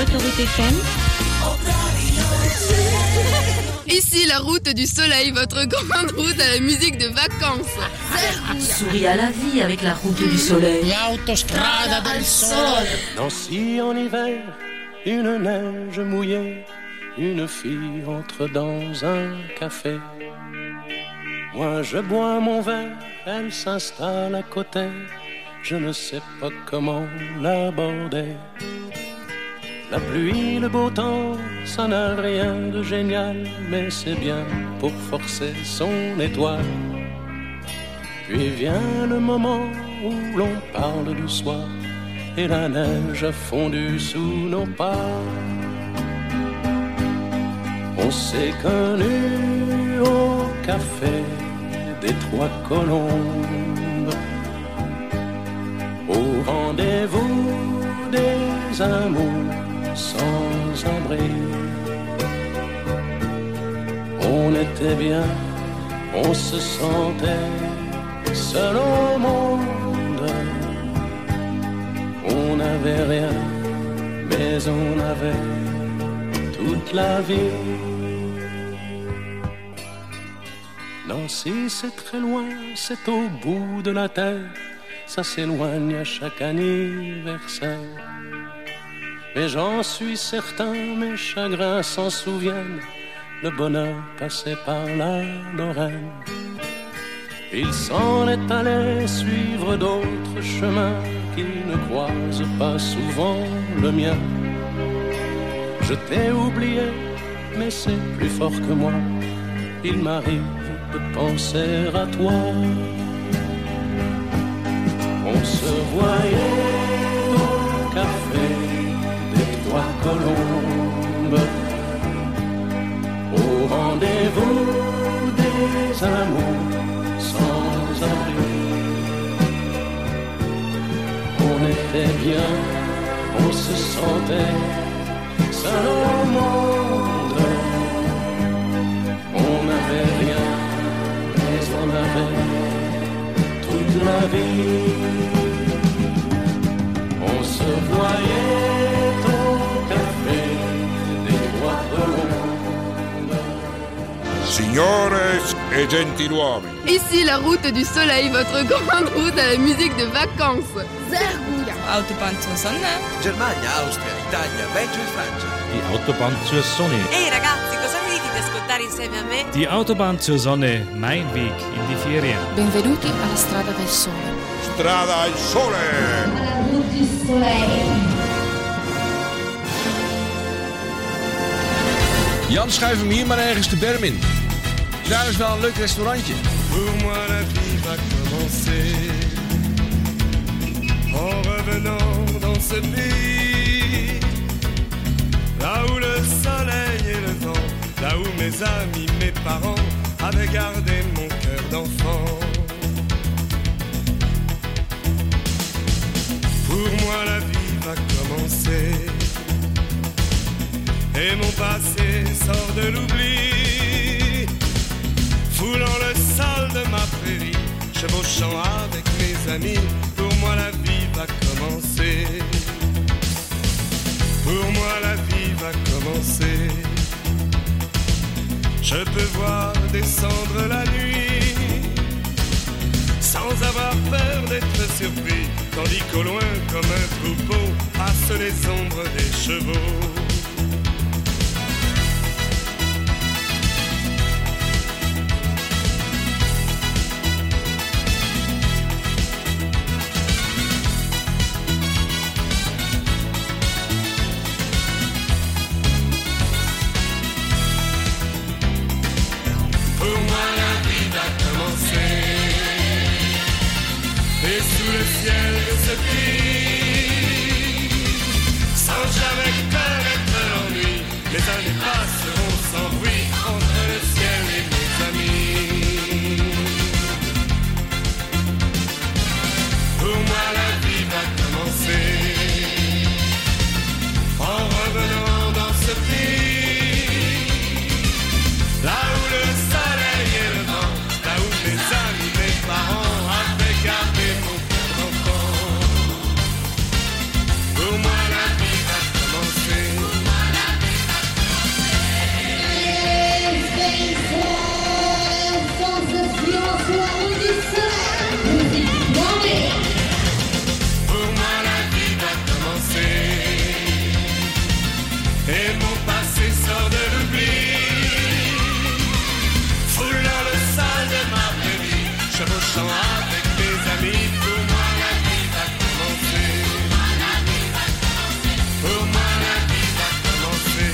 Autoroute FM. Ici la route du soleil, votre grande route à la musique de vacances. Souris à la vie avec la route du soleil. L'autostrada del sole. Nancy en hiver, une neige mouillée, une fille entre dans un café. Moi je bois mon verre, elle s'installe à côté. Je ne sais pas comment l'aborder. La pluie, le beau temps, ça n'a rien de génial, mais c'est bien pour forcer son étoile. Puis vient le moment où l'on parle du soir, et la neige a fondu sous nos pas. On s'est connus au café des Trois Colombes, au rendez-vous des amours sans abri. On était bien, on se sentait seul au monde. On n'avait rien, mais on avait toute la vie. Nancy, c'est très loin, c'est au bout de la terre. Ça s'éloigne à chaque anniversaire. Mais j'en suis certain, mes chagrins s'en souviennent. Le bonheur passait par la Lorraine. Il s'en est allé suivre d'autres chemins qui ne croisent pas souvent le mien. Je t'ai oublié, mais c'est plus fort que moi. Il m'arrive de penser à toi. On se voyait au café des Trois Colombes, au rendez-vous des amours sans abri. On était bien, on se sentait seul au monde. On n'avait rien, mais on avait toute la vie. On se voyait au café des Trois Colombes. Signores e gentiluomini. Ici la route du soleil, votre grande route à la musique de vacances. Autobahn zur Sonne. Germania, Austria, Italia, Belgio e Francia. Die Autobahn zur Sonne. Ehi ragazzi, cosa mi dite di ascoltare insieme a me? Die Autobahn zur Sonne, mein Weg in die Ferien. Benvenuti alla strada del sole. Strada al sole. Alla route du soleil. Jan, schuif hem hier maar ergens de berm in. Daar is wel een leuk restaurantje. Pour moi la vie va commencer en revenant dans ce pays, là où le soleil et le vent, là où mes amis, mes parents avaient gardé mon cœur d'enfant. Pour moi la vie va commencer et mon passé sort de l'oubli, foulant le sol de ma prairie, chevauchant avec mes amis. Pour moi la vie va commencer. Pour moi la vie va commencer. Je peux voir descendre la nuit sans avoir peur d'être surpris, tandis qu'au loin comme un troupeau passent les ombres des chevaux. Et sous le ciel de ce pays, sans jamais connaître l'ennui, les années passeront sans bruit entre le ciel et mes amis. Pour moi la vie va commencer en revenant dans ce pays, là où le soleil et le vent, là où mes amis, mes parents avaient gardé mon cœur d'enfant. Pour moi la vie va commencer. marchant avec mes amis. Pour moi la vie va commencer. Pour moi la vie va commencer.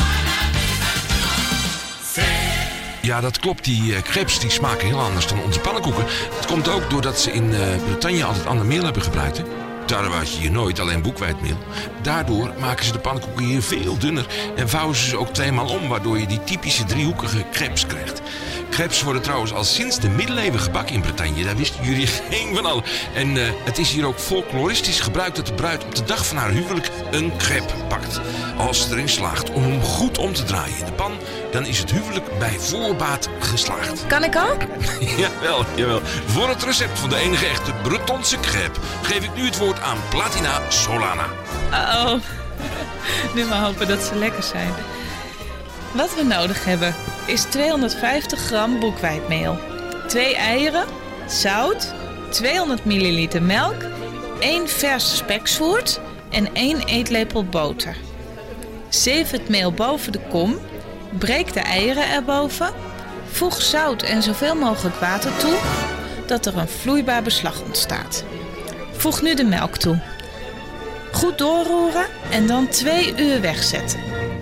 Ja, dat klopt. Die crepes die smaken heel anders dan onze pannenkoeken. Het komt ook doordat ze in Bretagne altijd ander meel hebben gebruikt. Hè? Daar was je hier nooit, alleen boekwijdmeel. Daardoor maken ze de pannenkoeken hier veel dunner en vouwen ze ook 2 maal om, waardoor je die typische driehoekige crepes krijgt. Crepes worden trouwens al sinds de middeleeuwen gebakken in Bretagne. Daar wisten jullie geen van al. En het is hier ook folkloristisch gebruikt dat de bruid op de dag van haar huwelijk een crepe bakt. Als ze erin slaagt om hem goed om te draaien in de pan, dan is het huwelijk bij voorbaat geslaagd. Kan ik ook? Jawel. Voor het recept van de enige echte Bretonse crepe geef ik nu het woord aan Platina Solana. Oh, nu maar hopen dat ze lekker zijn. Wat we nodig hebben is 250 gram boekwijdmeel, 2 eieren, zout, 200 milliliter melk, 1 verse speksoort en 1 eetlepel boter. Zeef het meel boven de kom, breek de eieren erboven, voeg zout en zoveel mogelijk water toe, dat er een vloeibaar beslag ontstaat. Voeg nu de melk toe. Goed doorroeren en dan 2 uur wegzetten.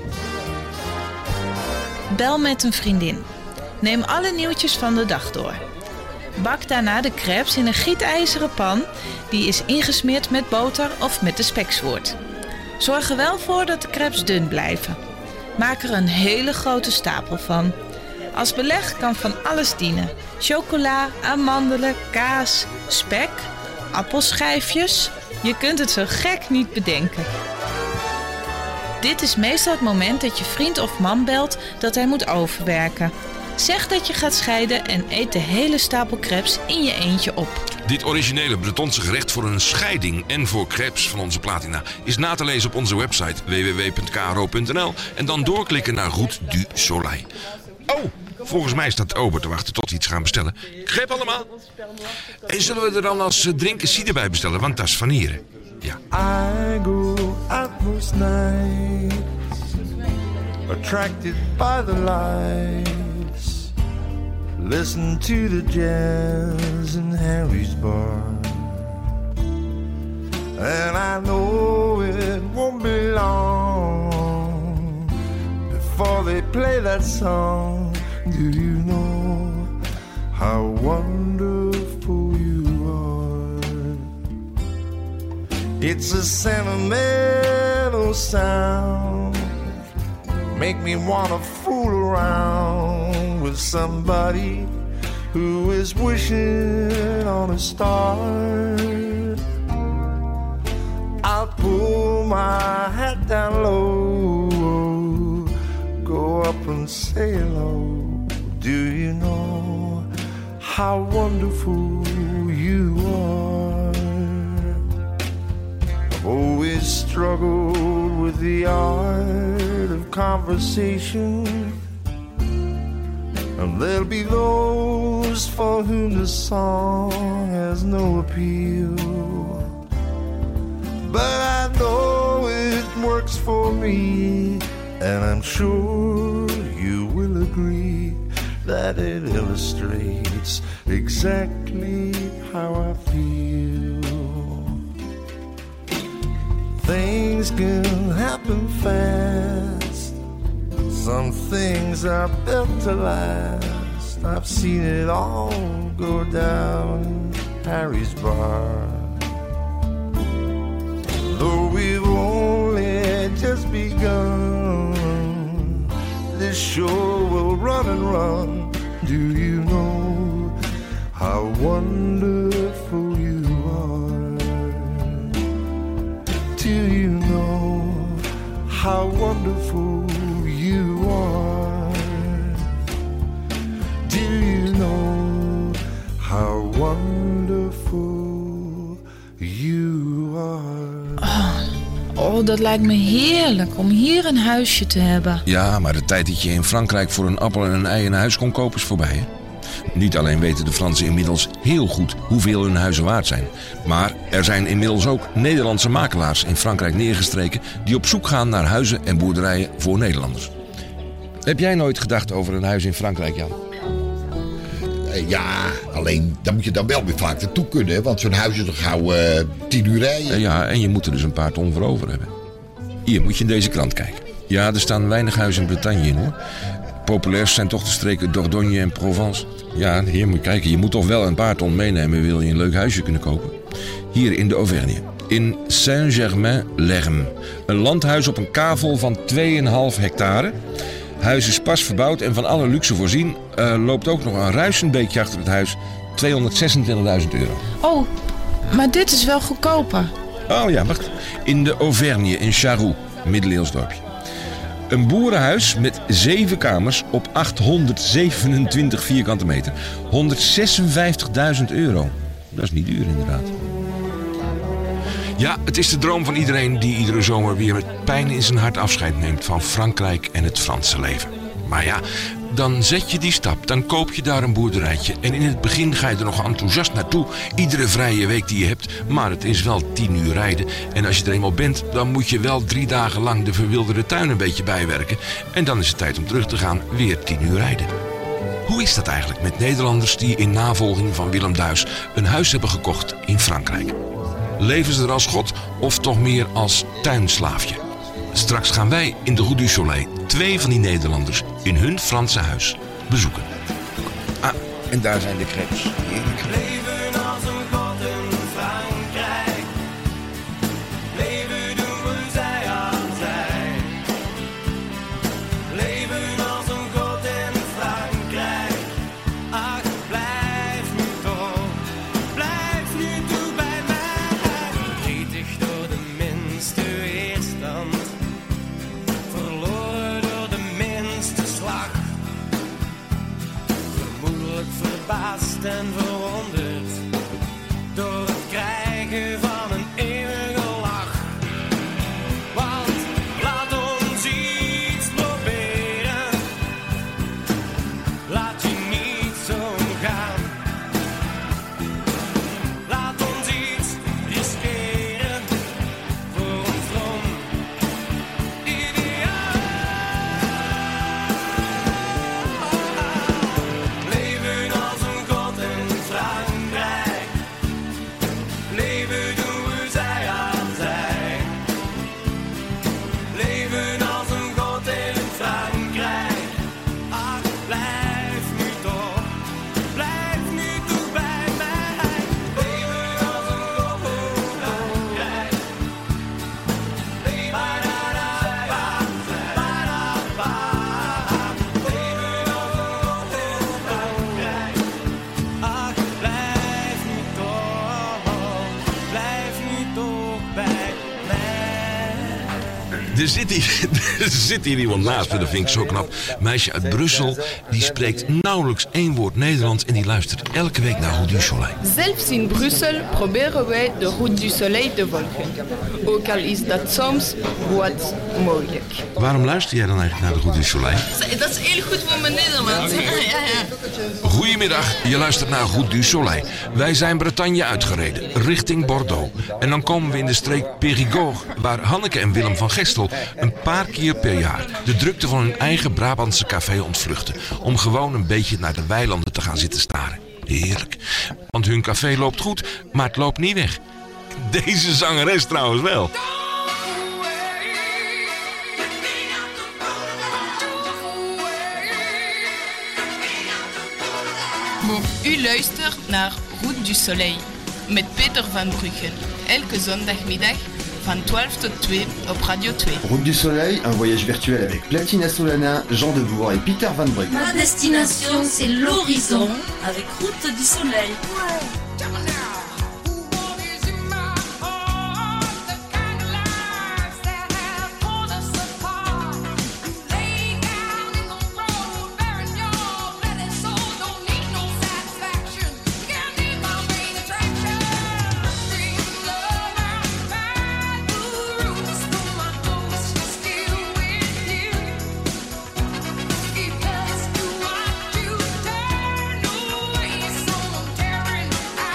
Bel met een vriendin. Neem alle nieuwtjes van de dag door. Bak daarna de crepes in een gietijzeren pan die is ingesmeerd met boter of met de speksoort. Zorg er wel voor dat de crepes dun blijven. Maak er een hele grote stapel van. Als beleg kan van alles dienen. Chocola, amandelen, kaas, spek, appelschijfjes. Je kunt het zo gek niet bedenken. Dit is meestal het moment dat je vriend of man belt dat hij moet overwerken. Zeg dat je gaat scheiden en eet de hele stapel crepes in je eentje op. Dit originele Bretonse gerecht voor een scheiding en voor crepes van onze Platina is na te lezen op onze website www.kro.nl en dan doorklikken naar Route du Soleil. Oh, volgens mij staat Ober te wachten tot we iets gaan bestellen. Crepe allemaal. En zullen we er dan als drinken cider bij bestellen, want dat is van hier. Ja. I go out most nights, attracted by the lights, listen to the jazz in Harry's bar, and I know it won't be long before they play that song. Do you know how wonderful you are? It's a sentimental sound, make me wanna fool around with somebody who is wishing on a star. I'll pull my hat down low, go up and say hello. Do you know how wonderful you are? I've always struggled with the art of conversation, and there'll be those for whom the song has no appeal. But I know it works for me, and I'm sure you will agree that it illustrates exactly how I feel. Things can happen fast, some things are built to last. I've seen it all go down in Harry's bar. Though we've only just begun, this show will run and run. Do you know how wonderful you are? Do you know how wonderful you are? Do you know how wonderful you are? Oh, dat lijkt me heerlijk om hier een huisje te hebben. Ja, maar de tijd dat je in Frankrijk voor een appel en een ei een huis kon kopen is voorbij, hè? Niet alleen weten de Fransen inmiddels heel goed hoeveel hun huizen waard zijn, maar er zijn inmiddels ook Nederlandse makelaars in Frankrijk neergestreken die op zoek gaan naar huizen en boerderijen voor Nederlanders. Heb jij nooit gedacht over een huis in Frankrijk, Jan? Ja, alleen dan moet je dan wel weer vaak naartoe kunnen. Hè? Want zo'n huis is toch gauw 10 uur rijden. Ja, en je moet er dus een paar ton voor over hebben. Hier moet je in deze krant kijken. Ja, er staan weinig huizen in Bretagne in, hoor. Populairst zijn toch de streken Dordogne en Provence. Ja, hier moet je kijken. Je moet toch wel een paar ton meenemen, wil je een leuk huisje kunnen kopen. Hier in de Auvergne. In Saint-Germain-l'Erme. Een landhuis op een kavel van 2,5 hectare. Huis is pas verbouwd en van alle luxe voorzien. Loopt ook nog een ruisend beekje achter het huis. €226.000. Oh, maar dit is wel goedkoper. Oh ja, wacht. In de Auvergne, in Charroux, middeleeuws dorpje. Een boerenhuis met 7 kamers op 827 vierkante meter. €156.000. Dat is niet duur, inderdaad. Ja, het is de droom van iedereen die iedere zomer weer met pijn in zijn hart afscheid neemt van Frankrijk en het Franse leven. Maar ja, dan zet je die stap, dan koop je daar een boerderijtje. En in het begin ga je er nog enthousiast naartoe, iedere vrije week die je hebt. Maar het is wel 10 uur rijden. En als je er eenmaal bent, dan moet je wel 3 dagen lang de verwilderde tuin een beetje bijwerken. En dan is het tijd om terug te gaan, weer 10 uur rijden. Hoe is dat eigenlijk met Nederlanders die in navolging van Willem Duis een huis hebben gekocht in Frankrijk? Leven ze er als god of toch meer als tuinslaafje? Straks gaan wij in de Rue du Soleil 2 van die Nederlanders in hun Franse huis bezoeken. Ah, en daar zijn de crepes. Heerlijk. Leven als een god in Frankrijk. Leven doen we zij aan zij. Leven als een god in Frankrijk. Ach, blijf nu toch bij mij. Gretig door de minste weerstand. Verloren door de minste slag. Vermoedelijk verbaasd en verwonderd door het krijgen van een eeuwige lach. Want laat ons iets proberen, laat je niet zo gaan. Laat ons iets riskeren voor een from ideaal. Leven als een god in Frankrijk. Leven doen we zij aan zij. Leven als een god in Frankrijk. Ach, blijf nu toch bij mij. Leven als een god in Frankrijk. Leven als een god in Frankrijk. Ach, blijf nu toch bij mij. Er zit hier iemand naast me, dat vind ik zo knap. Meisje uit Brussel, die spreekt nauwelijks 1 woord Nederlands en die luistert elke week naar Rue du Soleil. Zelfs in Brussel proberen wij de Route du Soleil te volgen. Ook al is dat soms wat moeilijk. Waarom luister jij dan eigenlijk naar de Rue du Soleil? Dat is heel goed voor mijn Nederlands. Ja. Goedemiddag, je luistert naar Rue du Soleil. Wij zijn Bretagne uitgereden, richting Bordeaux. En dan komen we in de streek Périgord, waar Hanneke en Willem van Gestel een paar keer per jaar de drukte van hun eigen Brabantse café ontvluchten. Om gewoon een beetje naar de weilanden te gaan zitten staren. Heerlijk. Want hun café loopt goed, maar het loopt niet weg. Deze zangeres trouwens wel. U luistert naar Route du Soleil met Peter van Bruggen. Elke zondagmiddag van 12 tot 2 op Radio 2. Route du Soleil, un voyage virtuel avec Platina Solana, Jean Debourg et Peter van Bruggen. Ma destination, c'est l'horizon avec Route du Soleil. If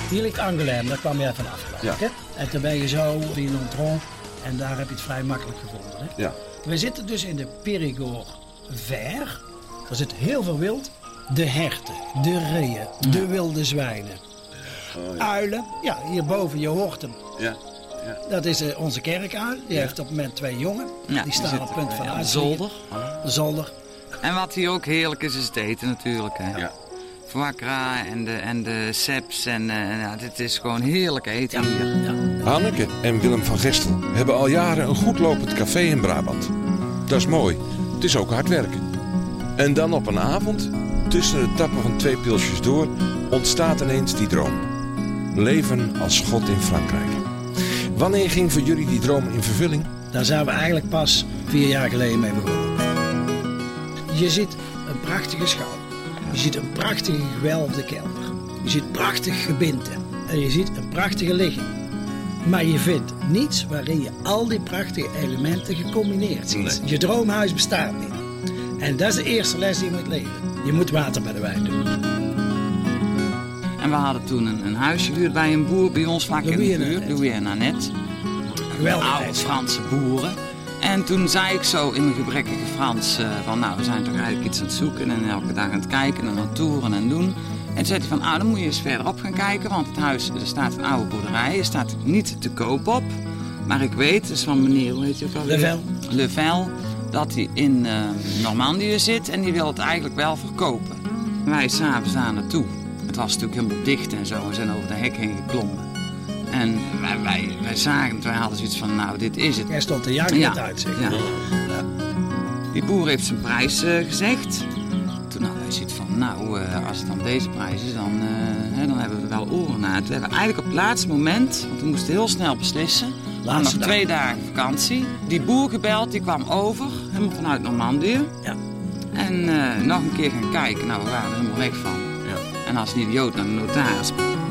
Hier ligt Angoulême, daar kwam jij vanaf. Ja. En toen ben je zo in Nontron en daar heb je het vrij makkelijk gevonden. Hè? Ja. We zitten dus in de Périgord vert. Er zit heel veel wild. De herten, de reeën, de wilde zwijnen, uilen. Ja, hierboven, je hoort hem. Ja. Ja. Dat is onze kerkuil. Die heeft op het moment 2 jongen. Ja, die staan op het punt van de zolder. De zolder. En wat hier ook heerlijk is het eten natuurlijk. Hè. Ja. Foie gras en de seps. Dit is gewoon heerlijk eten hier. Ja. Hanneke en Willem van Gestel hebben al jaren een goed lopend café in Brabant. Dat is mooi. Het is ook hard werken. En dan op een avond, tussen het tappen van 2 pilsjes door, ontstaat ineens die droom. Leven als God in Frankrijk. Wanneer ging voor jullie die droom in vervulling? Daar zijn we eigenlijk pas 4 jaar geleden mee begonnen. Je ziet een prachtige schouw. Je ziet een prachtige gewelfde kelder. Je ziet prachtig gebinte. En je ziet een prachtige ligging. Maar je vindt niets waarin je al die prachtige elementen gecombineerd ziet. Nee. Je droomhuis bestaat niet. En dat is de eerste les die je moet leren. Je moet water bij de wijn doen. En we hadden toen een huisje gehuurd bij een boer bij ons vlak in de buurt. Louis en Annette. Geweldig. Oude Franse boeren. En toen zei ik zo in mijn gebrekkige Frans van nou, we zijn toch eigenlijk iets aan het zoeken en elke dag aan het kijken en aan het toeren en doen. En toen zei hij van, dan moet je eens verderop gaan kijken, want het huis, er staat een oude boerderij, er staat niet te koop op. Maar ik weet, dus van meneer, hoe heet je ook alweer? Level, dat hij in Normandië zit en die wil het eigenlijk wel verkopen. Wij s'avonds daar naartoe. Het was natuurlijk helemaal dicht en zo, we zijn over de hek heen geklommen. En wij zagen het, wij hadden zoiets van, nou, dit is het. Jij stond te janken met uitzicht. Ja. Ja. Die boer heeft zijn prijs gezegd. Toen hadden wij zoiets van, nou, als het dan deze prijs is, dan hebben we er wel oren naar. Toen hebben we eigenlijk op het laatste moment, want we moesten heel snel beslissen. We hadden nog 2 dagen vakantie. Die boer gebeld, die kwam over, helemaal vanuit Normandië. Ja. En nog een keer gaan kijken, nou, we waren er helemaal weg van. Ja. En als een idioot naar de notaris.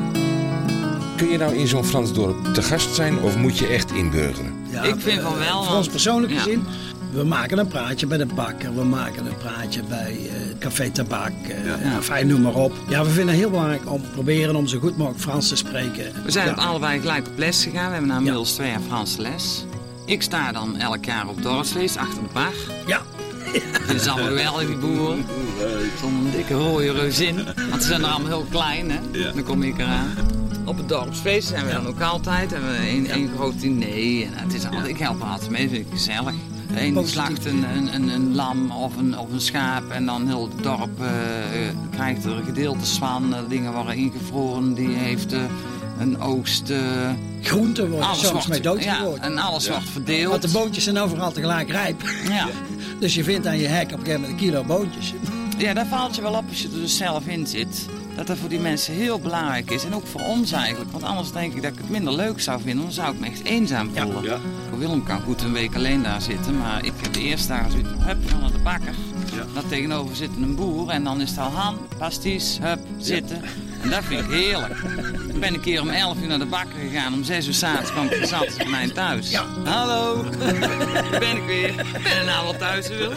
Kun je nou in zo'n Frans dorp te gast zijn of moet je echt inburgeren? Ja, ik vind van wel. Voor ons persoonlijk gezien, we maken een praatje bij de bakker, we maken een praatje bij Café Tabak, enfin, noem maar op. Ja, we vinden het heel belangrijk om proberen om zo goed mogelijk Frans te spreken. We zijn allebei gelijk op les gegaan, we hebben na inmiddels 2 jaar Franse les. Ik sta dan elk jaar op dorpsfeest achter de bar. Ja. Dat is allemaal geweldig, die boeren. Zo'n dikke rode reuzin, want ze zijn er allemaal heel klein, hè. Ja. Dan kom ik eraan. Op het dorpsfeest zijn we dan ook altijd. Hebben we een groot diner. En het is altijd, ik help altijd mee, vind ik gezellig. De een slacht een lam of een schaap. En dan heel het dorp krijgt er gedeeltes van. Dingen worden ingevroren. Die heeft een oogst. Groenten worden soms mee doodgegooid. Ja, en alles wordt verdeeld. Want de boontjes zijn overal tegelijk rijp. Ja. Dus je vindt aan je hek op een gegeven moment 1 kilo boontjes. Ja, daar valt je wel op als je er dus zelf in zit. Dat dat voor die mensen heel belangrijk is. En ook voor ons eigenlijk. Want anders denk ik dat ik het minder leuk zou vinden. Dan zou ik me echt eenzaam voelen. Ja. Willem kan goed een week alleen daar zitten. Maar ik heb de eerste dagen zoiets van, hup, we gaan naar de bakker. Ja. Daar tegenover zit een boer. En dan is het al ham, pasties, hup, zitten. Ja. En dat vind ik heerlijk. Ik ben een keer om 11 uur naar de bakker gegaan. Om 6 uur 's avonds kwam ik zat bij mij thuis. Ja. Hallo, daar ben ik weer. Ik ben er nou wel thuis, Willem.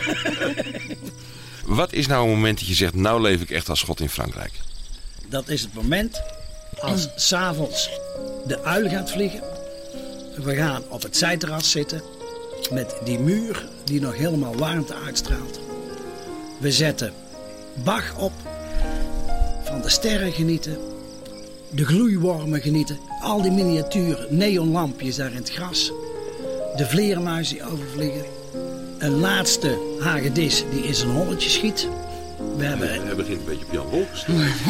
Wat is nou een moment dat je zegt, nou leef ik echt als God in Frankrijk? Dat is het moment als 's avonds de uil gaat vliegen. We gaan op het zijterras zitten met die muur die nog helemaal warmte uitstraalt. We zetten Bach op, van de sterren genieten, de gloeiwormen genieten. Al die miniatuur neonlampjes daar in het gras. De vleermuizen die overvliegen. Een laatste hagedis die in zijn holletje schiet. Hij begint een beetje op Jan Wolkers.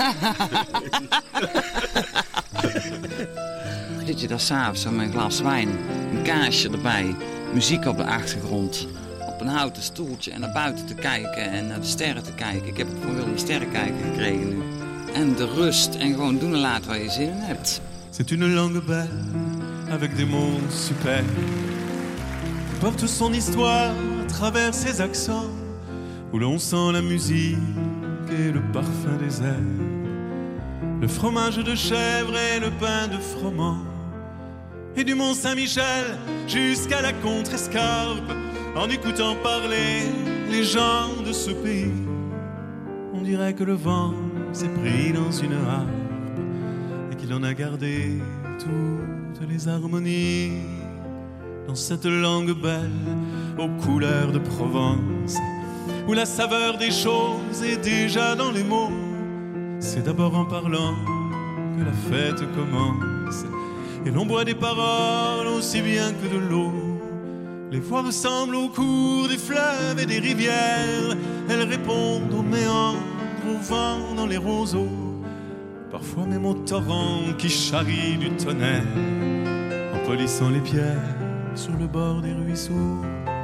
Zit je daar s'avonds met een glas wijn, een kaasje erbij, muziek op de achtergrond, op een houten stoeltje en naar buiten te kijken en naar de sterren te kijken. Ik heb van Willem sterrenkijker gekregen nu. En de rust en gewoon doen en laten waar je zin in hebt. C'est une langue belle, avec des mots super. Porte son histoire à travers ses accents, où l'on sent la musique et le parfum des airs, le fromage de chèvre et le pain de froment, et du Mont Saint-Michel jusqu'à la Contrescarpe, en écoutant parler les gens de ce pays, on dirait que le vent s'est pris dans une harpe et qu'il en a gardé toutes les harmonies dans cette langue belle aux couleurs de Provence, où la saveur des choses est déjà dans les mots. C'est d'abord en parlant que la fête commence, et l'on boit des paroles aussi bien que de l'eau. Les voix ressemblent au cours des fleuves et des rivières, elles répondent aux méandres, au vent dans les roseaux, parfois même au torrent qui charrie du tonnerre, en polissant les pierres sur le bord des ruisseaux.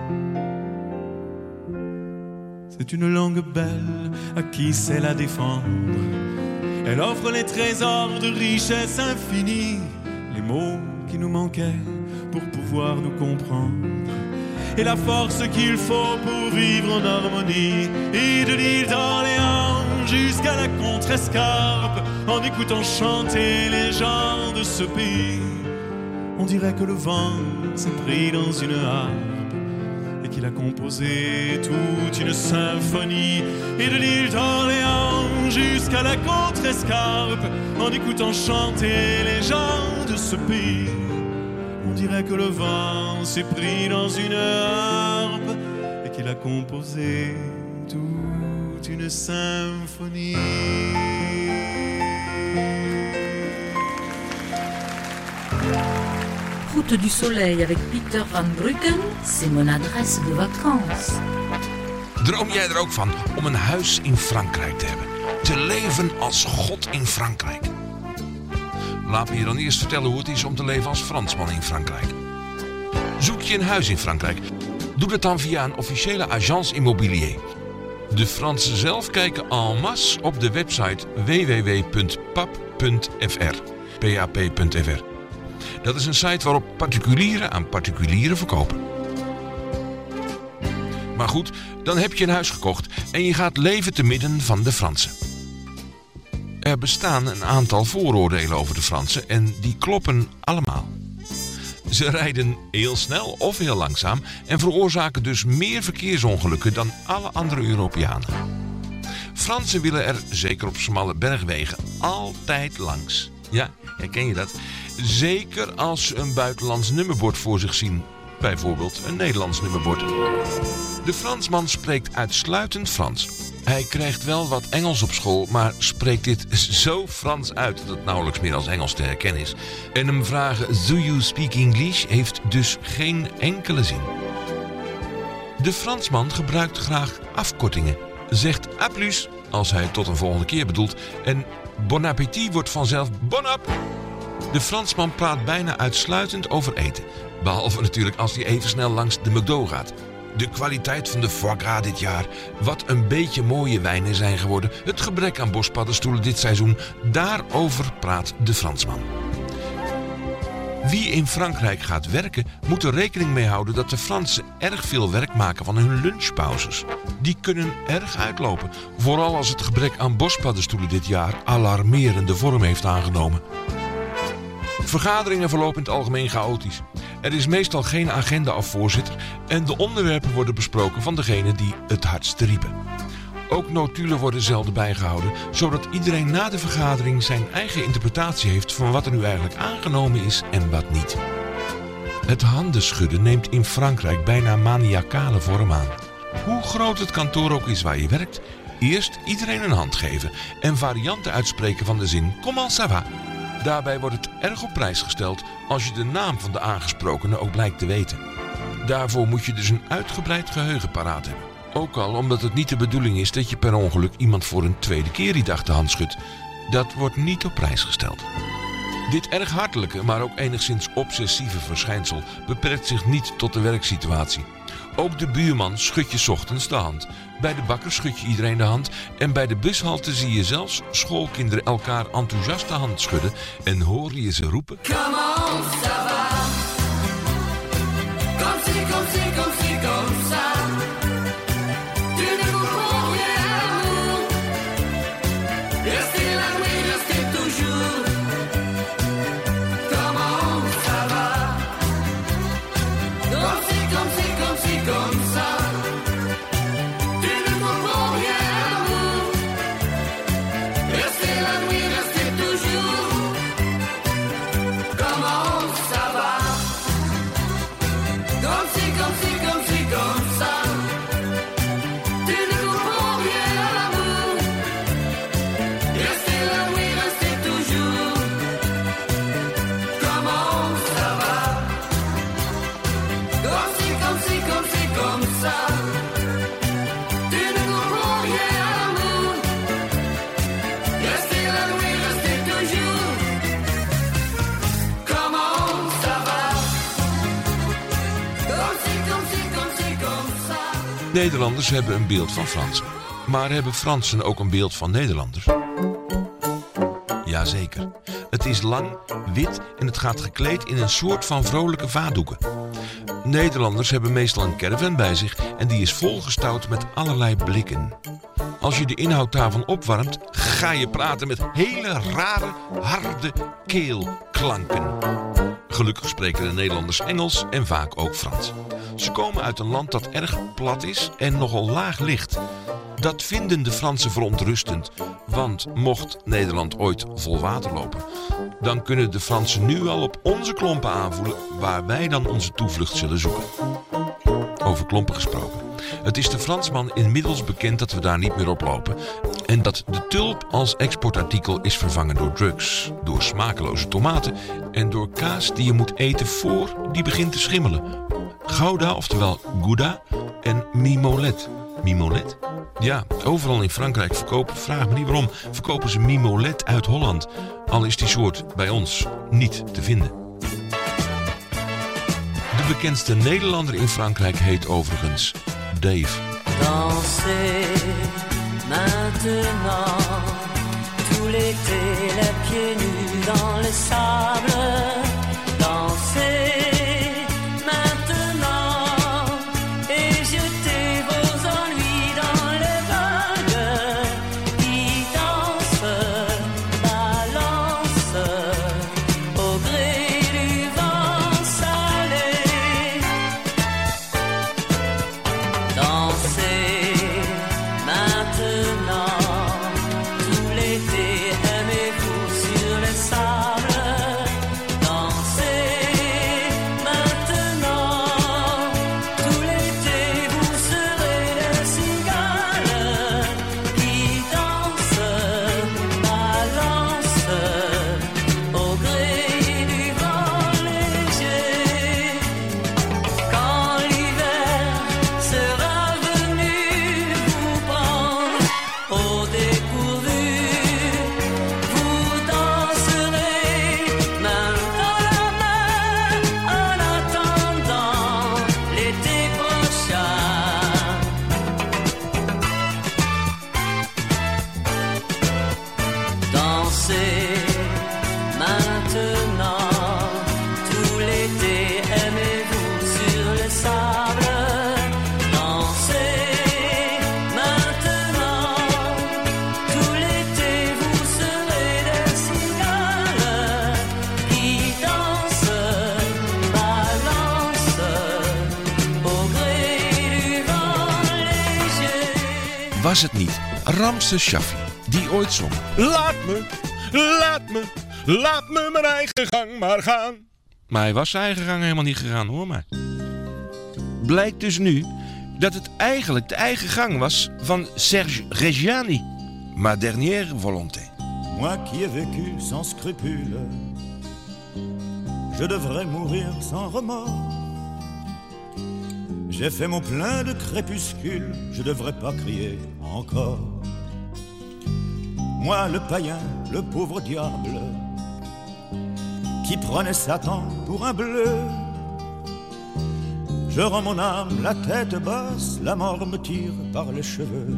C'est une langue belle à qui sait la défendre. Elle offre les trésors de richesse infinie, les mots qui nous manquaient pour pouvoir nous comprendre, et la force qu'il faut pour vivre en harmonie. Et de l'île d'Orléans jusqu'à la Contrescarpe, en écoutant chanter les gens de ce pays, on dirait que le vent s'est pris dans une harpe et qu'il a composé toute une symphonie. Et de l'île d'Orléans jusqu'à la Contrescarpe, en écoutant chanter les gens de ce pays, on dirait que le vent s'est pris dans une harpe et qu'il a composé toute une symphonie. Route du Soleil avec Pieter van Bruggen, c'est mon adresse de vacances. Droom jij er ook van om een huis in Frankrijk te hebben? Te leven als God in Frankrijk? Laat me je dan eerst vertellen hoe het is om te leven als Fransman in Frankrijk. Zoek je een huis in Frankrijk? Doe dat dan via een officiële agence immobilier. De Fransen zelf kijken en masse op de website www.pap.fr. PAP.fr. Dat is een site waarop particulieren aan particulieren verkopen. Maar goed, dan heb je een huis gekocht en je gaat leven te midden van de Fransen. Er bestaan een aantal vooroordelen over de Fransen en die kloppen allemaal. Ze rijden heel snel of heel langzaam en veroorzaken dus meer verkeersongelukken dan alle andere Europeanen. Fransen willen er, zeker op smalle bergwegen, altijd langs. Ja, herken je dat? Zeker als ze een buitenlands nummerbord voor zich zien. Bijvoorbeeld een Nederlands nummerbord. De Fransman spreekt uitsluitend Frans. Hij krijgt wel wat Engels op school, maar spreekt dit zo Frans uit dat het nauwelijks meer als Engels te herkennen is. En hem vragen, do you speak English, heeft dus geen enkele zin. De Fransman gebruikt graag afkortingen. Zegt à plus als hij tot een volgende keer bedoelt. En bon appétit wordt vanzelf bon app. De Fransman praat bijna uitsluitend over eten. Behalve natuurlijk als hij even snel langs de McDo gaat. De kwaliteit van de foie gras dit jaar, wat een beetje mooie wijnen zijn geworden, het gebrek aan bospaddenstoelen dit seizoen, daarover praat de Fransman. Wie in Frankrijk gaat werken, moet er rekening mee houden dat de Fransen erg veel werk maken van hun lunchpauzes. Die kunnen erg uitlopen, vooral als het gebrek aan bospaddenstoelen dit jaar alarmerende vorm heeft aangenomen. Vergaderingen verlopen in het algemeen chaotisch. Er is meestal geen agenda of voorzitter en de onderwerpen worden besproken van degene die het hardst riepen. Ook notulen worden zelden bijgehouden, zodat iedereen na de vergadering zijn eigen interpretatie heeft van wat er nu eigenlijk aangenomen is en wat niet. Het handenschudden neemt in Frankrijk bijna maniacale vorm aan. Hoe groot het kantoor ook is waar je werkt, eerst iedereen een hand geven en varianten uitspreken van de zin comment ça va. Daarbij wordt het erg op prijs gesteld als je de naam van de aangesprokene ook blijkt te weten. Daarvoor moet je dus een uitgebreid geheugen paraat hebben. Ook al omdat het niet de bedoeling is dat je per ongeluk iemand voor een tweede keer die dag de hand schudt. Dat wordt niet op prijs gesteld. Dit erg hartelijke, maar ook enigszins obsessieve verschijnsel beperkt zich niet tot de werksituatie. Ook de buurman schudt je 's ochtends de hand. Bij de bakker schud je iedereen de hand. En bij de bushalte zie je zelfs schoolkinderen elkaar enthousiast de hand schudden. En hoor je ze roepen: Come on, ça va. Comme si, comme si, comme si, comme ça. Tu ne comprends rien à l'amour. Restez la nuit, restez toujours. Come on, ça va. Comme si, comme si, comme si, comme ça. Nederlanders hebben een beeld van Fransen. Maar hebben Fransen ook een beeld van Nederlanders? Jazeker. Het is lang, wit en het gaat gekleed in een soort van vrolijke vaatdoeken. Nederlanders hebben meestal een caravan bij zich en die is volgestouwd met allerlei blikken. Als je de inhoud daarvan opwarmt, ga je praten met hele rare, harde keelklanken. Gelukkig spreken de Nederlanders Engels en vaak ook Frans. Ze komen uit een land dat erg plat is en nogal laag ligt. Dat vinden de Fransen verontrustend, want mocht Nederland ooit vol water lopen, dan kunnen de Fransen nu al op onze klompen aanvoelen waar wij dan onze toevlucht zullen zoeken. Over klompen gesproken. Het is de Fransman inmiddels bekend dat we daar niet meer op lopen en dat de tulp als exportartikel is vervangen door drugs, door smakeloze tomaten en door kaas die je moet eten voor die begint te schimmelen. Gouda, oftewel Gouda en Mimolet. Mimolet? Ja, overal in Frankrijk vraag me niet waarom, verkopen ze Mimolet uit Holland. Al is die soort bij ons niet te vinden. De bekendste Nederlander in Frankrijk heet overigens Dave. Dansez maintenant, tout l'été les pieds nus dans le sable. Dansez. Was het niet Ramses Shaffi die ooit zong: Laat me mijn eigen gang maar gaan. Maar hij was zijn eigen gang helemaal niet gegaan, hoor maar. Blijkt dus nu dat het eigenlijk de eigen gang was van Serge Reggiani. Ma dernière volonté. Moi qui ai vécu sans scrupule, je devrais mourir sans remords. J'ai fait mon plein de crépuscule, je devrais pas crier encore. Moi le païen, le pauvre diable, qui prenait Satan pour un bleu. Je rends mon âme la tête basse, la mort me tire par les cheveux.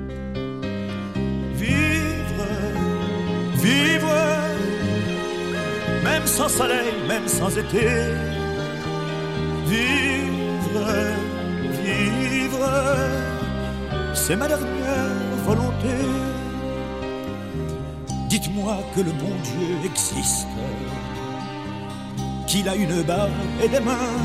Vivre, vivre, même sans soleil, même sans été. Vivre, vivre, c'est ma dernière volonté. Dites-moi que le bon Dieu existe, qu'il a une barbe et des mains,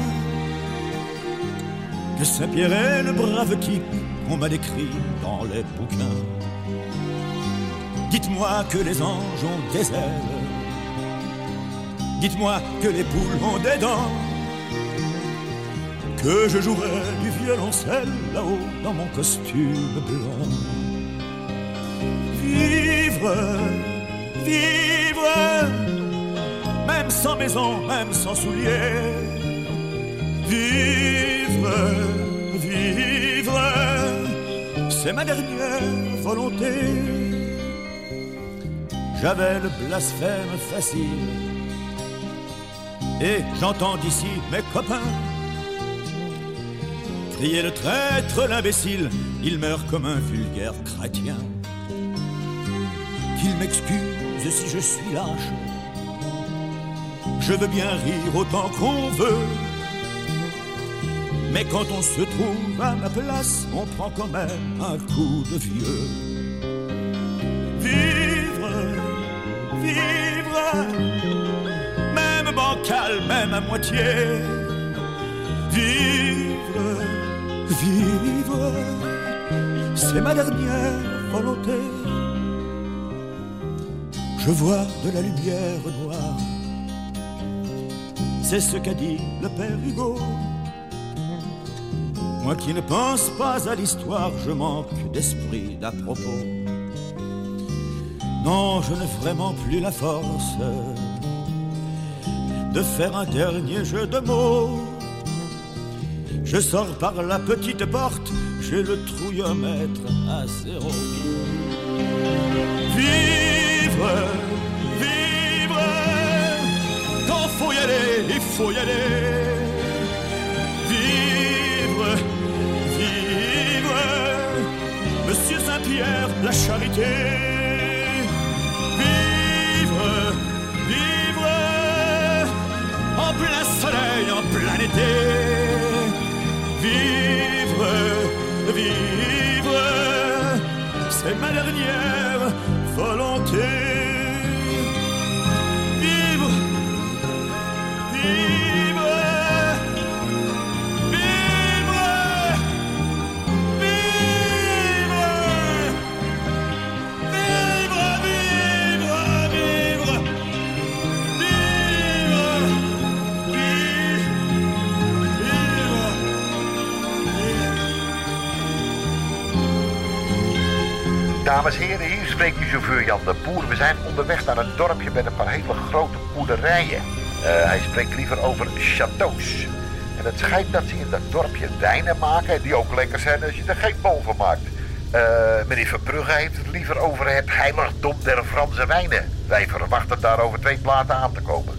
que Saint-Pierre est le brave type qu'on m'a décrit dans les bouquins. Dites-moi que les anges ont des ailes, dites-moi que les poules ont des dents, que je jouerai du violoncelle là-haut dans mon costume blanc. Vivre, vivre, même sans maison, même sans souliers. Vivre, vivre, c'est ma dernière volonté. J'avais le blasphème facile, et j'entends d'ici mes copains Crier le traître, l'imbécile, il meurt comme un vulgaire chrétien. Qu'il m'excuse si je suis lâche, je veux bien rire autant qu'on veut. Mais quand on se trouve à ma place, on prend quand même un coup de vieux. Vivre, vivre, même bancal, même à moitié. Vivre, vivre, c'est ma dernière volonté. Je vois de la lumière noire, c'est ce qu'a dit le père Hugo. Moi qui ne pense pas à l'histoire, je manque d'esprit d'à propos. Non, je n'ai vraiment plus la force de faire un dernier jeu de mots. Je sors par la petite porte, j'ai le trouillomètre à 0. Vivre, vivre, quand faut y aller, il faut y aller. Vivre, vivre, Monsieur Saint-Pierre, la charité. Vivre, vivre, en plein soleil, en plein été. Vivre, vivre, c'est ma dernière volonté. Vivre, vivre, vivre, vivre, vivre, vivre, vivre, Dames en heren, hier spreekt uw chauffeur Jan de Boer. We zijn onderweg naar een dorpje met een paar hele grote boerderijen. Hij spreekt liever over châteaus. En het schijnt dat ze in dat dorpje wijnen maken die ook lekker zijn als je er geen bol van maakt. Meneer Verbrugge heeft het liever over het heiligdom der Franse wijnen. Wij verwachten daar over 2 platen aan te komen.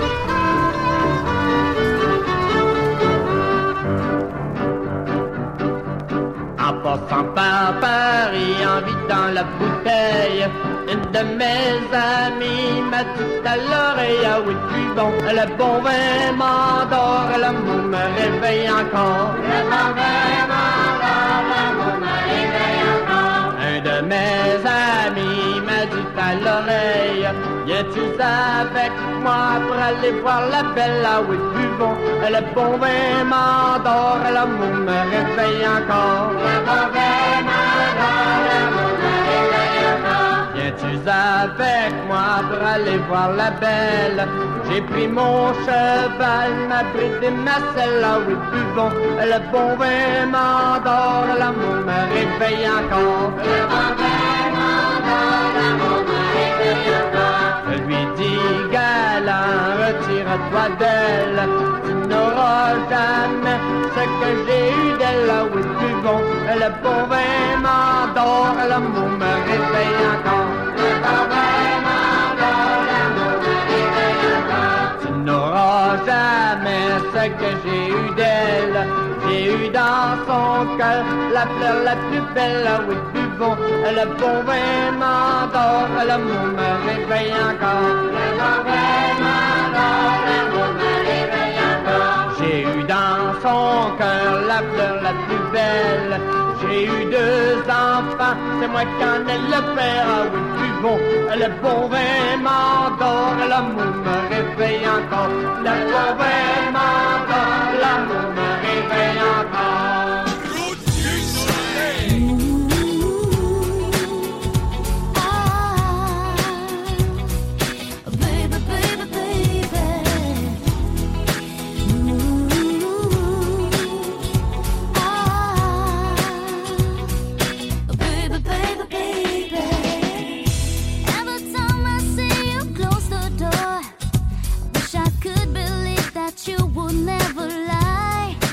En passant par Paris, en vidant la bouteille, une de mes amies m'a dit à l'oreille: ah oui, puis bon, le bon vin m'endort, l'amour me réveille encore. Le bon vin m'endort, l'amour me réveille encore. Un de mes amis m'a dit à l'oreille: viens-tu avec moi pour aller voir la belle? Ah oui, puis bon, le bon vin m'endort, l'amour me réveille encore. Le bon vin m'endort, l'amour me réveille encore. Viens-tu avec moi pour aller voir la belle? J'ai pris mon cheval, ma bride et ma selle. Ah oui, puis bon, le bon vin m'endort, l'amour me réveille encore. Le bon vin m'endort, l'amour me réveille encore. Je lui dis: galant, retire-toi d'elle, tu n'auras jamais ce que j'ai eu d'elle. Ah oui, puis bon, le bon vin m'endort, l'amour me réveille encore. Le bon vin m'endort, l'amour me réveille encore. Tu n'auras jamais ce que j'ai eu d'elle. J'ai eu dans son cœur la fleur la plus belle. Ah oui, puis bon, le bon vin m'endort, l'amour me réveille encore. Le bon vin m'endort, l'amour me réveille encore. J'ai eu dans son cœur la fleur la plus belle. J'ai eu 2 enfants, c'est moi qui en ai le père. Ah oui, puis bon, le bon vin m'endort, l'amour me réveille encore. Le bon vin m'endort, l'amour me réveille encore. Route du soleil. Baby, baby, baby. Baby, baby, baby. Every time I see you close the door, I wish I could believe that you would never lie.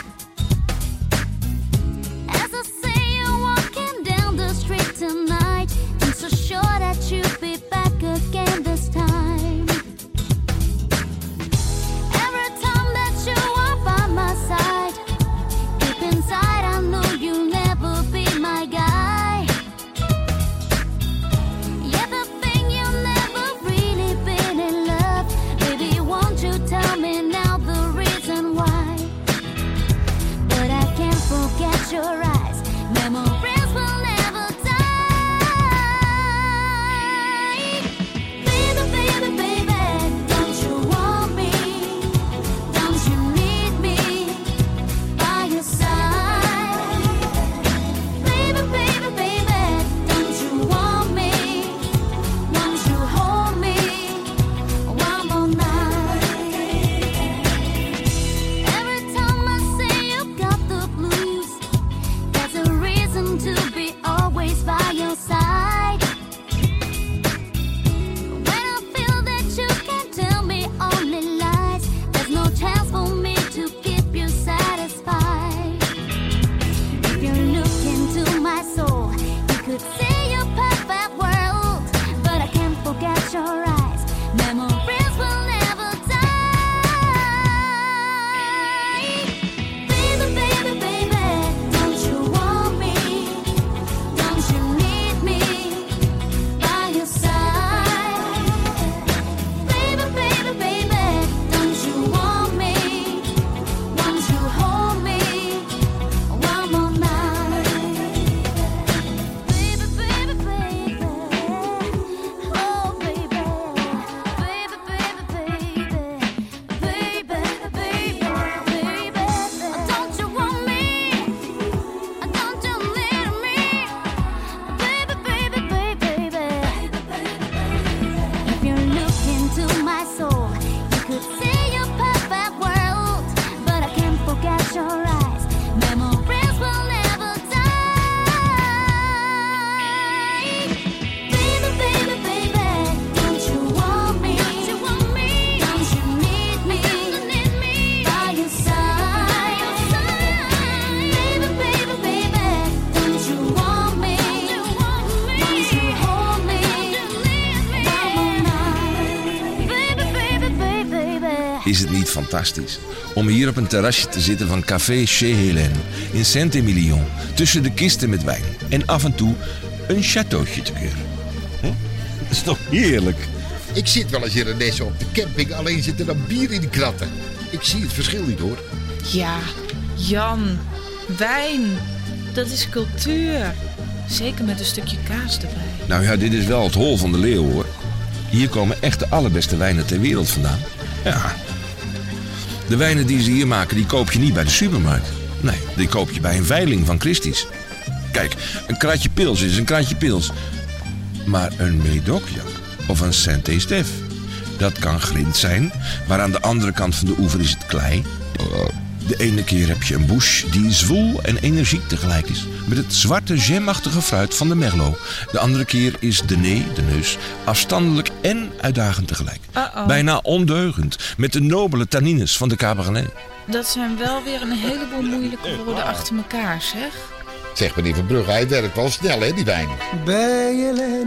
Is het niet fantastisch om hier op een terrasje te zitten van Café Chez Hélène in Saint-Émilion, tussen de kisten met wijn en af en toe een chateautje te keuren? Dat is toch heerlijk? Ik zit wel eens hier in deze op de camping, alleen zit er dan bier in die kratten. Ik zie het verschil niet, hoor. Ja, Jan, wijn, dat is cultuur. Zeker met een stukje kaas erbij. Nou ja, dit is wel het hol van de leeuw, hoor. Hier komen echt de allerbeste wijnen ter wereld vandaan. Ja. De wijnen die ze hier maken, die koop je niet bij de supermarkt. Nee, die koop je bij een veiling van Christie's. Kijk, een kratje pils is een kratje pils. Maar een Médoc-Jan of een Saint-Estèphe, dat kan grind zijn, maar aan de andere kant van de oever is het klei. De ene keer heb je een bouche die zwoel en energiek tegelijk is, met het zwarte jamachtige fruit van de Merlot. De andere keer is de neus, afstandelijk en uitdagend tegelijk. Bijna ondeugend, met de nobele tannines van de Cabernet. Dat zijn wel weer een heleboel moeilijke woorden achter elkaar, zeg. Zeg meneer Van Brugge, hij werkt wel snel, hè, die wijn. Bij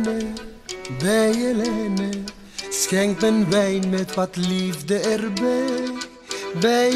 Helene, schenk mijn wijn met wat liefde erbij. Bij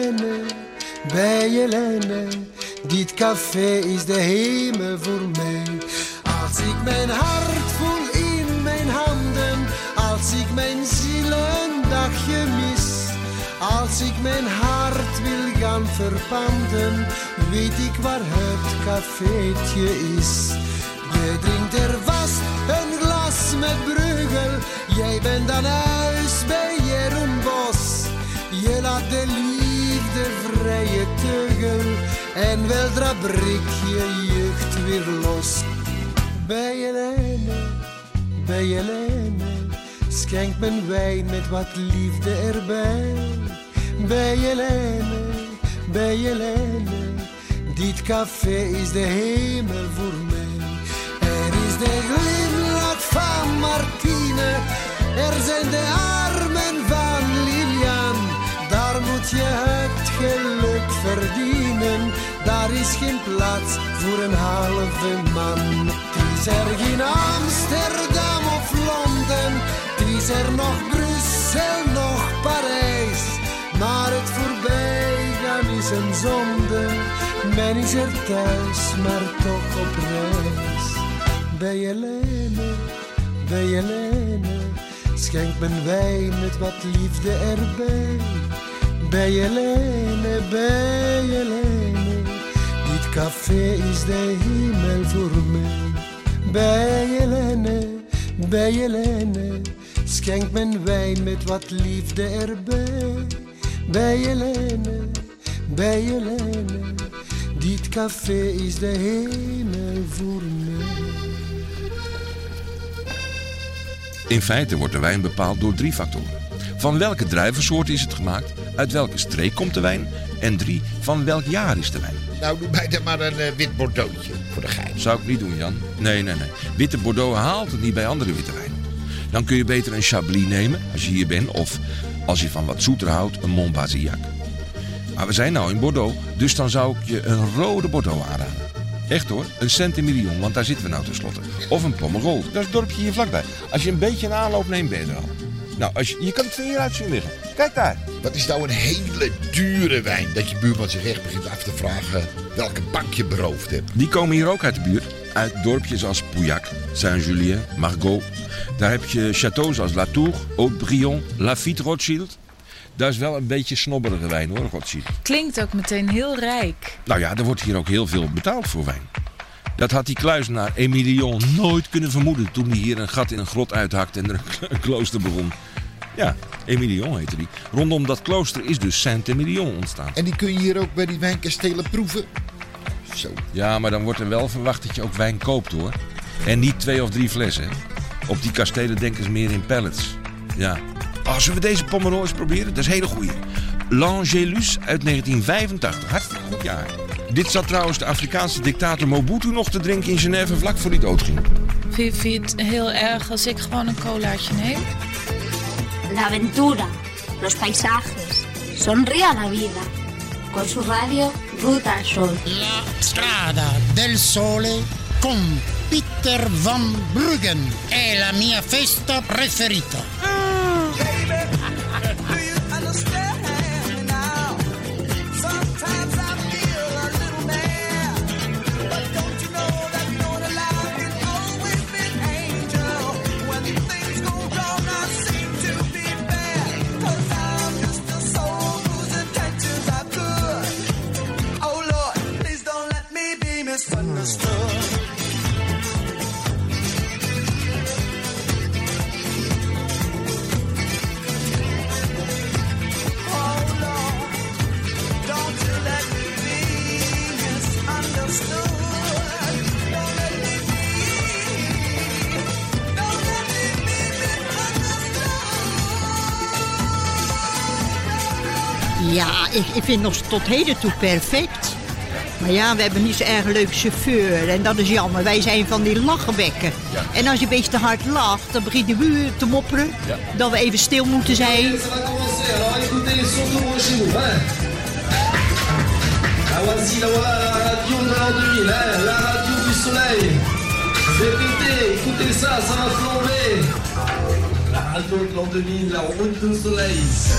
Helene, dit café is de hemel voor mij. Als ik mijn hart voel in mijn handen, als ik mijn ziel een dagje mis, als ik mijn hart wil gaan verpanden, weet ik waar het cafeetje is. Je drinkt er vast een glas met Bruegel, jij bent dan huis bij Jeroen Bos. Je laat de liefde vrije teugel en weldra breek je jeugd weer los. Bij Helene, schenk mijn wijn met wat liefde erbij. Bij Helene, dit café is de hemel voor mij. Er is de glimlach van Martine, er zijn de armen van Lilian. Daar moet je het geluk verdienen, daar is geen plaats voor een halve man. Het is er geen Amsterdam of Londen, het is er nog Brussel, nog Parijs. Maar het voorbijgaan is een zonde, men is er thuis, maar toch op reis. Bij Helene, schenk mijn wijn met wat liefde erbij. Bij Helene, dit café is de hemel voor mij. Bij Helene, schenk mijn wijn met wat liefde erbij. Bij Helene, dit café is de hemel voor mij. In feite wordt de wijn bepaald door 3 factoren. Van welke druivensoort is het gemaakt? Uit welke streek komt de wijn? En 3, van welk jaar is de wijn? Nou, doe mij dan maar een wit bordeauxje voor de gein. Zou ik niet doen, Jan. Nee. Witte Bordeaux haalt het niet bij andere witte wijn. Dan kun je beter een Chablis nemen, als je hier bent. Of, als je van wat zoeter houdt, een Montbazillac. Maar we zijn nou in Bordeaux, dus dan zou ik je een rode Bordeaux aanraden. Echt hoor, een Saint-Émilion, want daar zitten we nou tenslotte. Of een Pomerol, dat is het dorpje hier vlakbij. Als je een beetje een aanloop neemt, ben je er al. Nou, je kan het van hieruit zien liggen. Kijk daar. Wat is nou een hele dure wijn, dat je buurman zich echt begint af te vragen welke bank je beroofd hebt. Die komen hier ook uit de buurt. Uit dorpjes als Pauillac, Saint-Julien, Margaux. Daar heb je châteaus als La Tour, Haut-Brion, Lafite Rothschild. Dat is wel een beetje snobberige wijn hoor, Rothschild. Klinkt ook meteen heel rijk. Nou ja, er wordt hier ook heel veel betaald voor wijn. Dat had die kluizenaar Émilion nooit kunnen vermoeden toen hij hier een gat in een grot uithakte en er een klooster begon. Ja, Émilion heette die. Rondom dat klooster is dus Saint-Émilion ontstaan. En die kun je hier ook bij die wijnkastelen proeven? Zo. Ja, maar dan wordt er wel verwacht dat je ook wijn koopt hoor. En niet 2 of 3 flessen. Op die kastelen denken ze meer in pallets. Ja. Oh, zullen we deze Pomerol eens proberen? Dat is een hele goeie. L'Angelus uit 1985. Hartstikke goed jaar. Dit zat trouwens de Afrikaanse dictator Mobutu nog te drinken in Genève vlak voor hij doodging. Vind je het heel erg als ik gewoon een colaatje neem? La aventura, los paisajes, sonríe a la vida. Con su radio, Ruta al Sol. La strada del sole con Peter Van Bruggen è la mia festa preferita. Baby, do you understand? Ja, ik vind nog tot heden toe perfect. Maar ja, we hebben niet zo'n erg leuke chauffeur en dat is jammer. Wij zijn van die lachenbekken. Ja. En als je een beetje te hard lacht, dan begint de buur te mopperen. Ja. Dat we even stil moeten zijn. Voici la radio de l'an 2000, la radio du soleil. Écoutez ça, ça va flamber. La radio de l'an 2000, la route du soleil.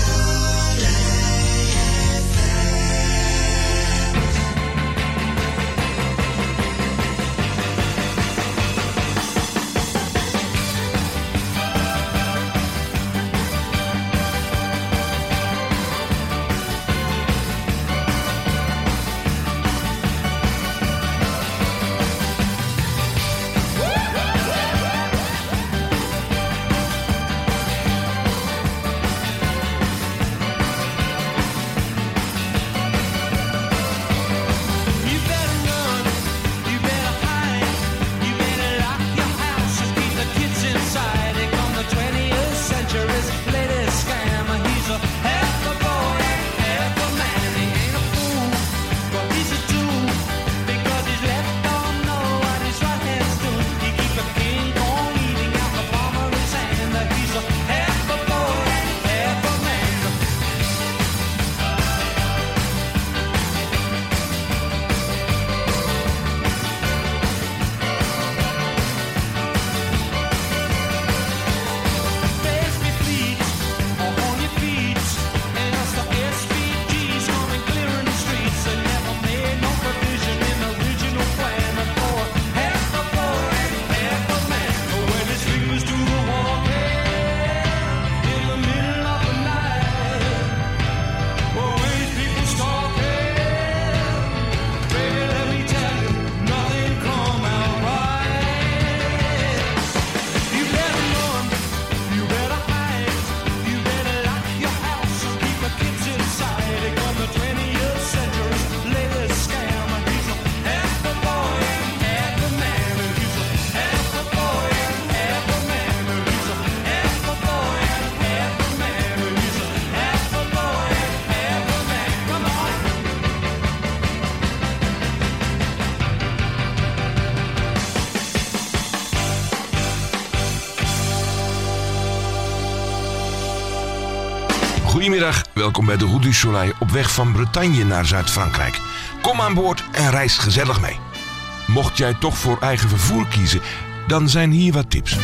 Goedemiddag, welkom bij de Route du Soleil op weg van Bretagne naar Zuid-Frankrijk. Kom aan boord en reis gezellig mee. Mocht jij toch voor eigen vervoer kiezen, dan zijn hier wat tips.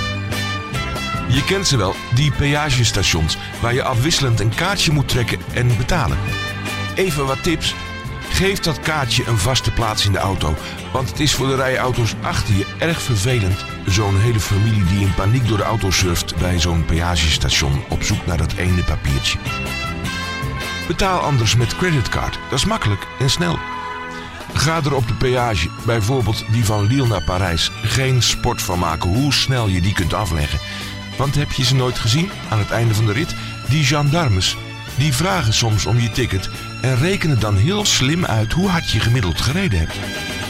Je kent ze wel, die peagestations waar je afwisselend een kaartje moet trekken en betalen. Even wat tips. Geef dat kaartje een vaste plaats in de auto, want het is voor de rijauto's achter je erg vervelend. Zo'n hele familie die in paniek door de auto surft bij zo'n peagestation op zoek naar dat ene papiertje. Betaal anders met creditcard, dat is makkelijk en snel. Ga er op de peage, bijvoorbeeld die van Lille naar Parijs, geen sport van maken hoe snel je die kunt afleggen. Want heb je ze nooit gezien aan het einde van de rit? Die gendarmes, die vragen soms om je ticket en rekenen dan heel slim uit hoe hard je gemiddeld gereden hebt.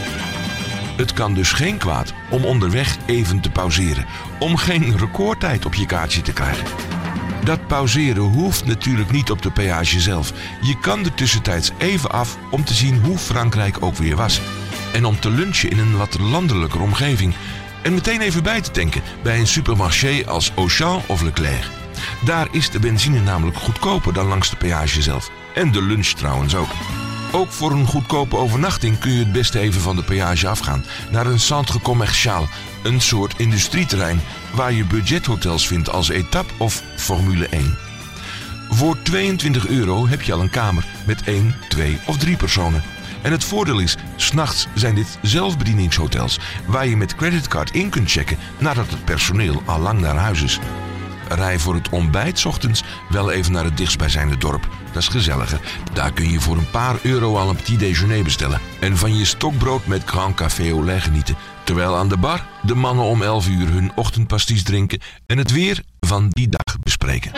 Het kan dus geen kwaad om onderweg even te pauzeren, om geen recordtijd op je kaartje te krijgen. Dat pauzeren hoeft natuurlijk niet op de peage zelf. Je kan er tussentijds even af om te zien hoe Frankrijk ook weer was. En om te lunchen in een wat landelijke omgeving. En meteen even bij te tanken bij een supermarché als Auchan of Leclerc. Daar is de benzine namelijk goedkoper dan langs de peage zelf. En de lunch trouwens ook. Ook voor een goedkope overnachting kun je het beste even van de peage afgaan. Naar een centre commercial, een soort industrieterrein waar je budgethotels vindt als Etape of Formule 1. Voor €22 heb je al een kamer met 1, 2 of 3 personen. En het voordeel is, 's nachts zijn dit zelfbedieningshotels waar je met creditcard in kunt checken nadat het personeel al lang naar huis is. Rij voor het ontbijt 's ochtends wel even naar het dichtstbijzijnde dorp. Dat is gezelliger. Daar kun je voor een paar euro al een petit déjeuner bestellen. En van je stokbrood met Grand Café au lait genieten. Terwijl aan de bar de mannen om 11 uur hun ochtendpasties drinken en het weer van die dag bespreken.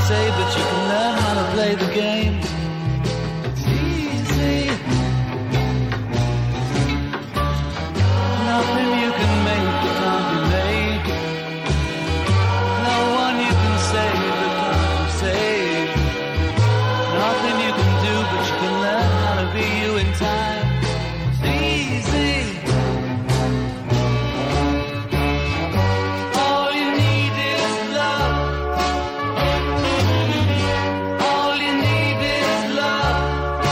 say, but you can learn how to play the game. It's easy. Nothing you can make that can't be made. No one you can save that can't be saved. Nothing you can do, but you can learn how to be you in time. It's easy. All you need is love. All you need is love.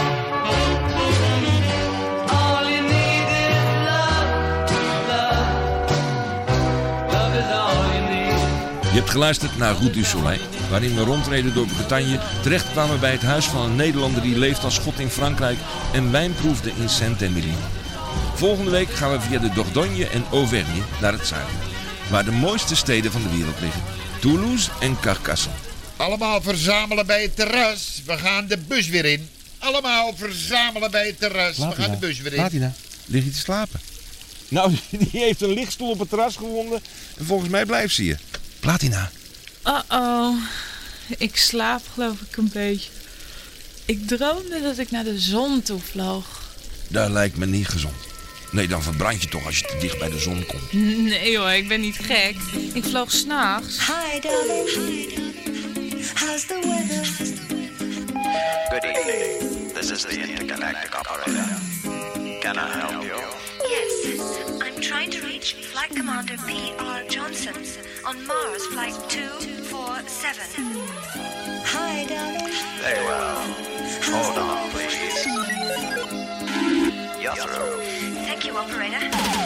All you need is love. Love. Love is all you need. Je hebt geluisterd naar Route du Soleil, waarin we rondreden door Bretagne, terechtkwamen bij het huis van een Nederlander die leeft als god in Frankrijk en wijn proefde in Saint-Émilie. Volgende week gaan we via de Dordogne en Auvergne naar het zuiden, waar de mooiste steden van de wereld liggen. Toulouse en Carcassonne. Allemaal verzamelen bij het terras. We gaan de bus weer in. Allemaal verzamelen bij het terras. We gaan de bus weer in. Platina, lig je te slapen? Nou, die heeft een lichtstoel op het terras gevonden en volgens mij blijft ze hier. Platina. Oh, ik slaap geloof ik een beetje. Ik droomde dat ik naar de zon toe vloog. Dat lijkt me niet gezond. Nee, dan verbrand je toch als je te dicht bij de zon komt. Nee hoor, ik ben niet gek. Ik vloog 's nachts. Hi darling, how's the weather? Good evening. This is the intergalactic operator. Can I help you? Yes, I'm trying to reach Flight Commander P.R. Johnson on Mars Flight 247. Hi darling. Very well. Hold on, please. You're through. Thank you, operator.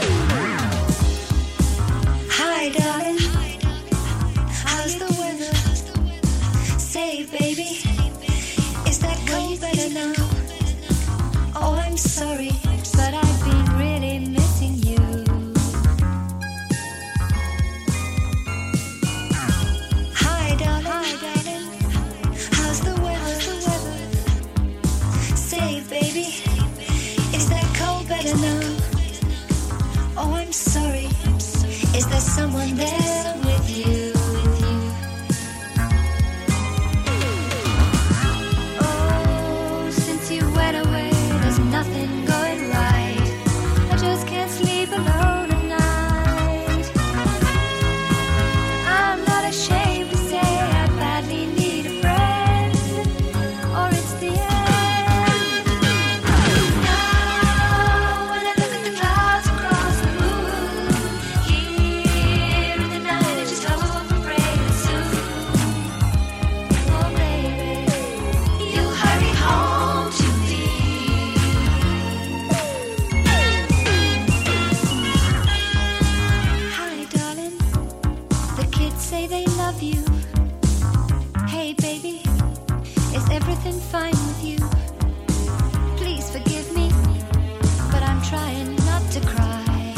Hi darling, how's the weather? Say baby, is that cold better now? Oh, I'm sorry, but I've been really missing you. Hi darling, how's the weather? Say baby, is that cold better now? Oh, I'm sorry, is there someone there with you? Oh, since you went away, there's nothing going right. I just can't sleep alone at night. I'm not ashamed to say I badly need a friend, or it's the end. Now when I look at the clouds across the moon, here in the night I just hope I'm praying soon. Oh baby, you hurry home to me. Hi darling, the kids say they love you. Hey baby, is everything fine with you? Please forgive me, but I'm trying not to cry.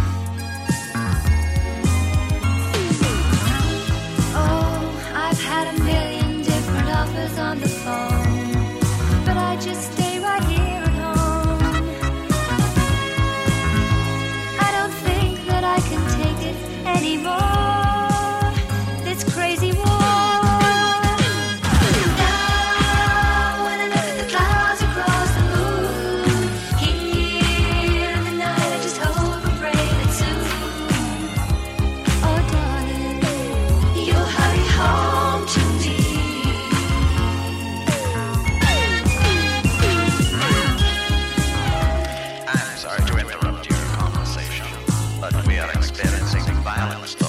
Oh, I've had a million different offers on the phone, but I just stay right here at home. I don't think that I can take it anymore, this crazy war. Now when I look at the clouds across the moon, here in the night I just hope and pray that soon, oh darling, you'll hurry home to me. I'm sorry to interrupt your conversation, but we are experiencing violent storms